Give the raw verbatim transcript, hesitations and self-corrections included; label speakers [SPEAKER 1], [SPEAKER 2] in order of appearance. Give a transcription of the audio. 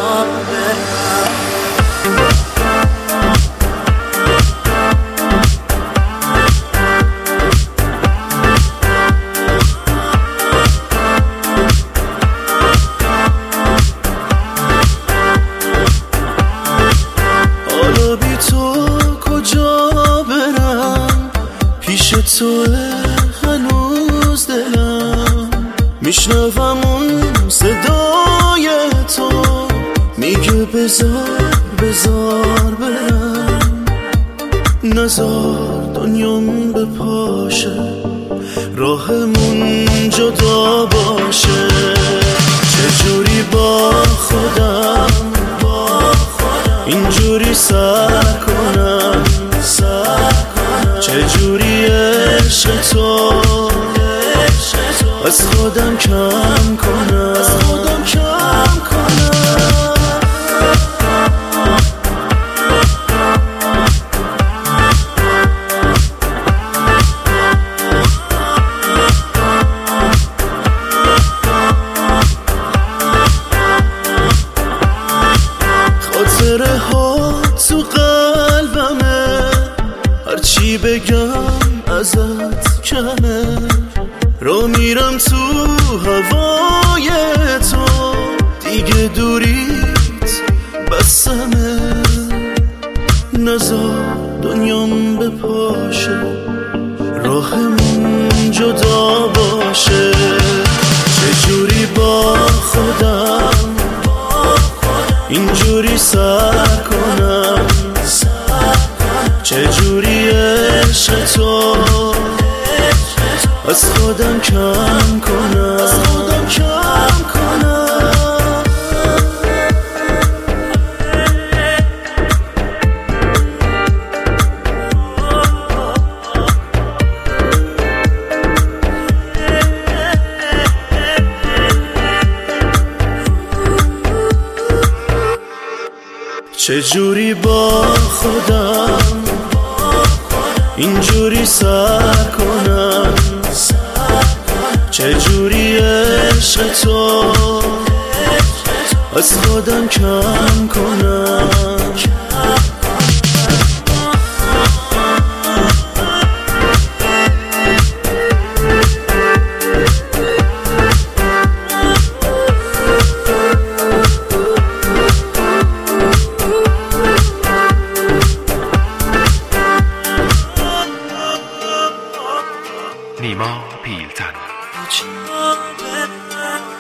[SPEAKER 1] حالا بی تو کجا برم، پیش تو هنوز دلم، میشنوم اون صدای تو میگه بذار بذار برم، نذار دنیام بپاشه، راهمون جدا باشه. چجوری با خودم اینجوری سر کنم، چجوری عشق تو از خودم کم کنم، از خودم کم کنم. خاطره ها تو قلبمه، هرچی بگم ازت کمه، رو میرم تو هوای تو، دیگه دوریت بسمه، نذار دنیام بپاشه، راهمون جدا باشه. چجوری با خودم اینجوری سر کنم، چجوری عشق تو از خودم کم کنم، از خودم کم کنم. چجوری با خودم اینجوری سر کنم، چجوری عشق تو از خودم کم کنم.
[SPEAKER 2] نیما پیلتن.